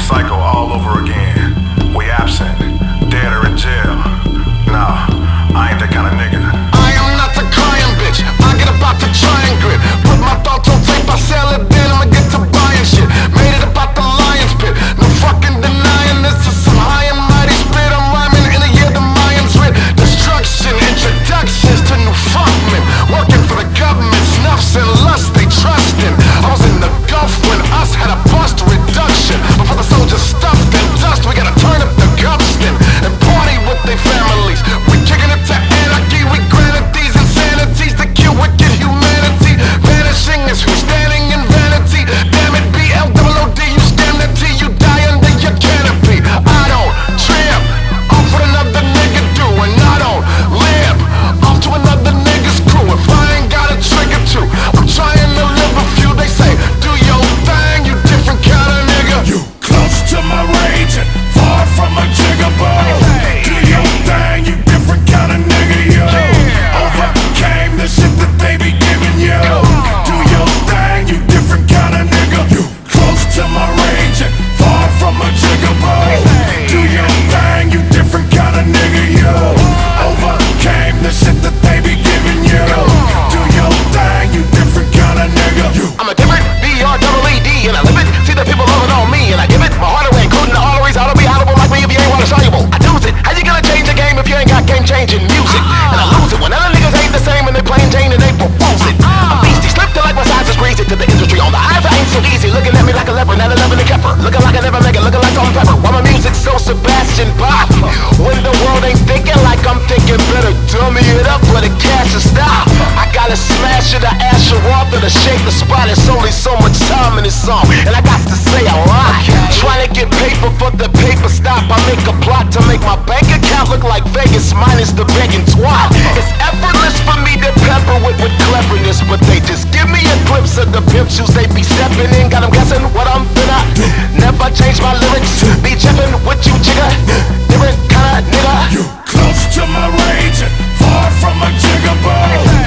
cycle all over again. We absent, dead or in jail. Nah, I ain't that kind of nigga. I am not the crying bitch. I get about to try and grip. Put my thoughts on tape, I sell it, then I'ma get to buying shit. Made it about the lion's pit. No fucking denying this is some high and mighty spit. I'm rhyming in a year the Mayans writ. Destruction, introductions to new fuckmen. Working for the government, snuffs and lust they trust in. I was in the Gulf when us had a bust reduction. Before the soldiers stuffed in dust, we gotta turn up the Gulfston and party with their families. We kicking it to anarchy, we granted these insanities to kill wicked humanity. Vanishing is who's standing in vanity. Damn it, BLOOD, you scam the T, you die under your canopy. I don't trip off what another nigga do, and I don't live off to another nigga's crew. If I ain't got a trigger to, I'm trying to live a few. They say, do your thing, you different kind of nigga. You close to my rage and far from a jigaboo. Do your thing, you different kind of nigga, yo. Overcame the shit that they be giving you. Do your thing, you different kind of nigga. You close to my rage and far from a jigaboo. Do your thing, you different kind of nigga, yo. Overcame the shit that they be giving you. Do your thing, you different kind of nigga. I'm a different B-R-E-E-D, and I live it. See the people loving on me, and I give it my heart away, including the arteries. How to be audible like me if you ain't water soluble. I lose it. How you gonna change the game if you ain't got game-changing music? And I lose it when other niggas ain't the same and they plain Jane and they propose it. I'm beastie, slipped like my size is greasy to the industry. On the eyes I ain't so easy, looking at me like a leopard, now 11 and Kepper. Looking like I never make it, looking like Tom Pepper. Why my music's so Sebastian Bach? When the world ain't thinking like I'm thinking, better dummy it up for the cash to stop. I gotta smash it, I ash her off to shake the spot. It's only so much time in this song, and I got to say a lot. Trying to get paper for the paper stop. I make a plot to make my bank account look like Vegas minus the begging twat. It's effortless for me to pepper with cleverness, but they just give me a glimpse of the pimp shoes they be stepping in. Got them guessing what I'm finna. Never change my lyrics. Be jipping with you, jigger. Different kinda nigga. You close to my rage and far from a jigaboo.